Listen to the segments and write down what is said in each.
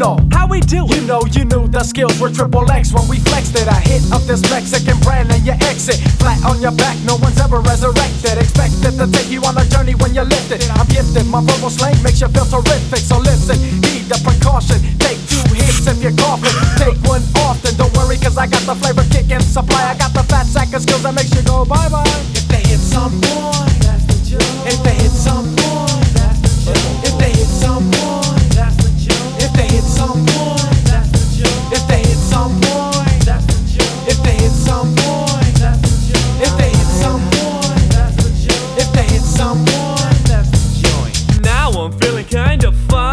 know how we do it. You knew the skills were triple X when we flexed it. I hit up this Mexican brand and you exit flat on your back. No one's ever resurrected. Expected to take you on a journey when you're lifted. I'm gifted, my verbal slang makes you feel terrific. So listen, heed the precaution. Take 2 hits if you're coughing. Take one often. Don't worry, cause I got the flavor kick and supply. I got the fat sack of skills that makes you go bye bye. If they hit some boy, that's the joke. If they hit some boy, that's the joke. If they hit some boy, that's the joke. If they hit some boy, that's the joke. If they hit some boy, that's the joke. If they hit some boy, that's the joke. If they hit some boy, that's the joke. If they hit some boy, that's the joint. Now I'm feeling kinda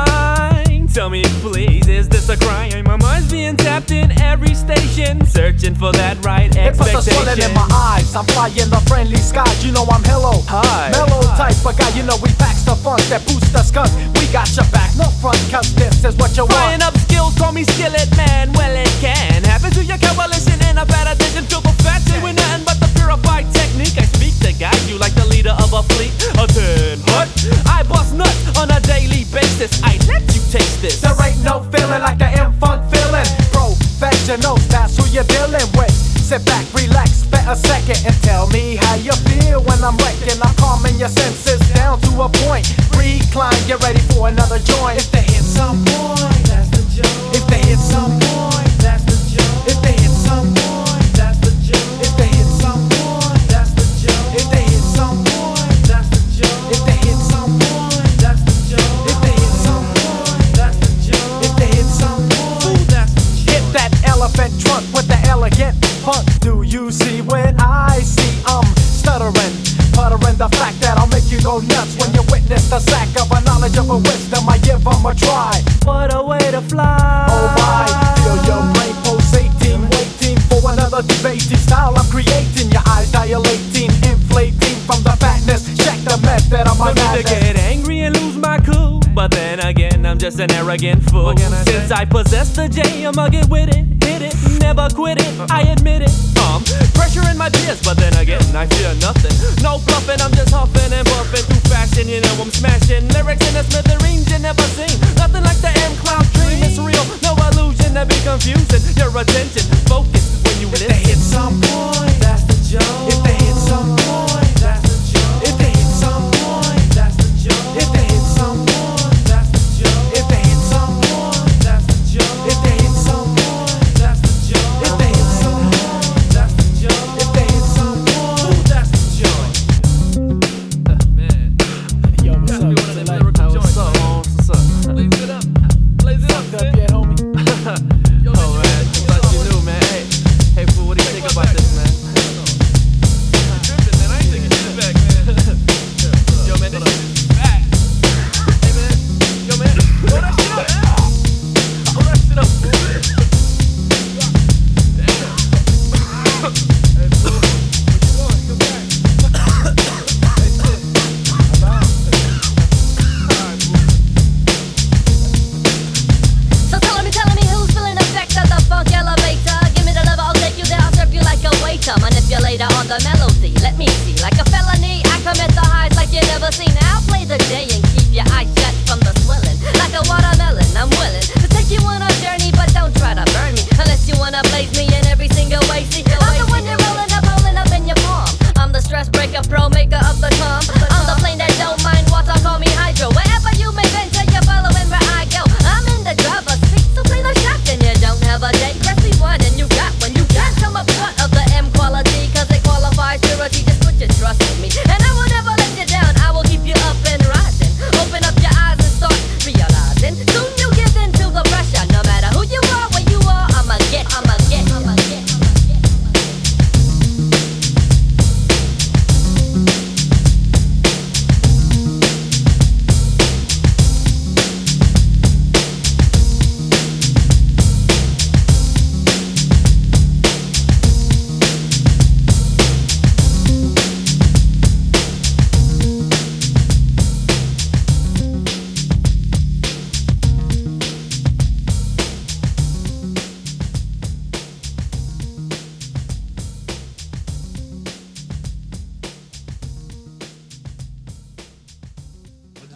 fine. Tell me please, is this a crime? My mind's being tapped in every station, searching for that right It puts a expectation. swelling in my eyes. I'm flying the friendly skies. You know I'm hello, Hi. mellow type of guy. You know we packs the funk that boosts the skunk. We got your back, no front, cause this is what you Frying want. up skills, call me skillet man. Well, it can happen to your coalition and a bad addition to the fat day with nothing but the purified technique. I speak to guide you like the leader of a fleet. A 10 hut. I bust nuts on a daily basis. I let you taste this. There ain't no feeling like the M-Funk feeling. Professionals, that's who you're dealing with. Sit back, relax, spend a second and tell me how you feel when I'm wrecking. I'm calming your senses down to a point. Recline, get ready for another joint. If they hit some boy, that's the joke. If they hit some boy, that's the joke. If they hit some boy, that's the joke. If they hit some boy, that's the joke. If they hit some boy, that's the joke. If they hit some boy, that's the joke. If they hit some boy, that's the joke. If they hit some boy, that's the joke. Hit that elephant trunk with the elegant funk. Do you see what I see? I'm stuttering, puttering the fact that I'll make you go nuts when you witness the sack of a knowledge of a wisdom. I give 'em a try. What a way to fly. Oh my, feel your brain pulsating, waiting for another debating style I'm creating. Your eyes dilating, inflating from the fatness. Check the method of my No need to madness. get angry and lose my cool, but then again, I'm just an arrogant fool. Since I possess the J, I'ma get with it, hit it, never quit it, I admit it. Pressure in my tears, but then again, I fear nothing. No bluffing, I'm just huffing and buffing through fashion. You know I'm smashing lyrics in the smithereens you never seen. Nothing like the M-Cloud dream, it's real, no illusion to be confusing. Your attention, focus when you If listen. they hit some boy, that's the joke. If they hit some boy, that's the joke. If they hit some boy, that's the joke. If they hit some boy, that's the joke. If they hit some boy, that's the joke. If they hit some boy, that's the joke. If they hit some boy, that's the joke. If they hit some boy, that's the joke. Man, Yo, what's gotta up? be one of them lyrical joints. What's up? Blaze it up. Blaze it up, Fucked up man. yet, homie? Yo, oh, man. I thought you knew, man. Hey, fool, what do you think about this, man? You tripping, man. I ain't taking shit back, man. Yo, man, this shit is back. Hey, man. Yo, man. Throw that shit up, man. Throw that shit up, fool. Damn. Hey, fool. Where you going? Come back. Hey, shit. I'm out. Alright, fool. So tell me who's feeling the effect of the funk elevator? Give me the lever, I'll take you there, I'll serve you like a waiter. Manipulator on the melody, let me see. Like a felony, I commit the highs like you never seen. I'll play the day and keep your eyes